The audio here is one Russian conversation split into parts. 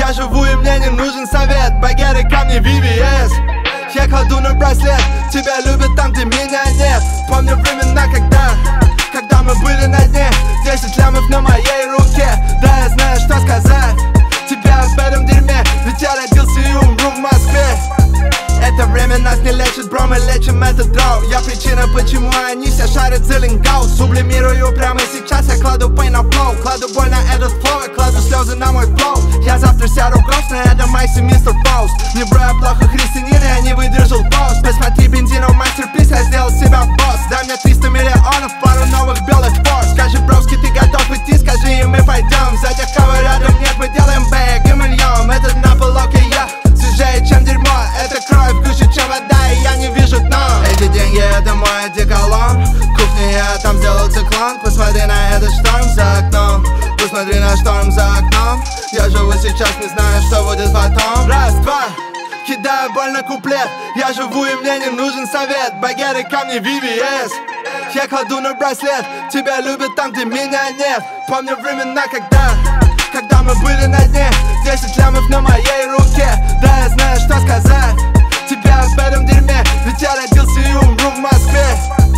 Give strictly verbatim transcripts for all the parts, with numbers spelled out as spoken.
Я живу и мне не нужен совет, багеты, камни, ви ви эс. Я кладу на браслет, тебя любят там, где меня нет. Помню времена, когда, когда мы были на дне. Десять лямов на моей руке, да я знаю, что сказать тебе об этом дерьме, ведь я родился и умру в Москве. Это время нас не лечит, бро, мы лечим этот дров. Я причина, почему они все шарят за лингау. Сублимирую прямо сейчас, я кладу пей на флоу. Кладу боль на этот флоу, я кладу слезы на мой флоу. Я завтра сяду грустно, это Майси, мистер Фауст. Не бро, я плохо христианин, я не выдержал пост. Посмотри бензину, мастерпис, я сделал себя босс. Дай мне триста миллионов, пару новых белых форс. Скажи, бровски, ты готов идти, скажи, и мы пойдем. За тех, кого рядом нет, мы делаем бэк и мы льем. Этот на полок и я свежее, чем дерьмо. Это кровь гуще, чем вода, и я не вижу дно. Эти деньги, это мой одеколон. Кухня, я там сделал циклон. Посмотри на этот шторм за окном. Посмотри на шторм за окном. Я живу сейчас, не знаю, что будет потом. Раз, два, кидаю боль на куплет. Я живу и мне не нужен совет. Багеты, камни, ви ви эс. Я кладу на браслет, тебя любят там, где меня нет. Помню времена, когда, когда мы были на дне. Десять лямов на моей руке, да я знаю, что сказать тебе об этом дерьме, ведь я родился и умру в Москве.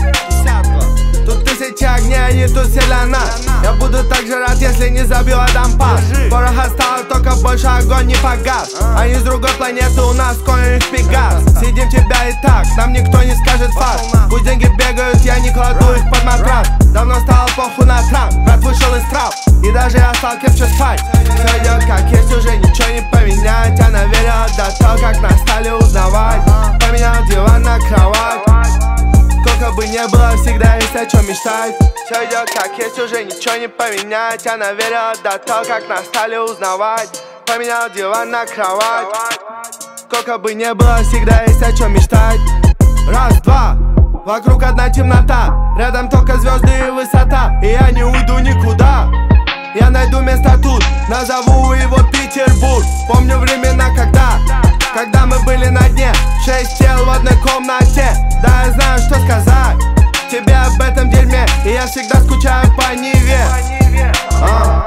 Тут тысячи огней, не тут селена. Я буду так же рад, если не забил Адам Пас. Пороха стало, только больше огонь не погас. Они с другой планеты, у нас конь в Пегас. Съедим тебя и так, нам никто не скажет факт. Пусть деньги бегают, я не кладу их под матрас. Давно стало похуй на трап, рэп вышел из трап. И даже я стал крепче спать. Все идет как есть, уже ничего не поменять. Я наверил до того, как нас стали узнавать. Поменял диван на кровать. Сколько бы не было, всегда есть о чем мечтать. Все идет как есть, уже ничего не поменять. Я наверил до того, как нас стали узнавать. Поменял диван на кровать. Сколько бы не было, всегда есть о чем мечтать. Раз, два, вокруг одна темнота. Рядом только звезды и высота. И я не уйду никуда. Я найду место тут, назову его Петербург. Помню времена, когда, когда мы были на дне. Шесть тел в одной комнате. Да, я знаю, что сказать тебе об этом дерьме. И я всегда скучаю по Неве. А.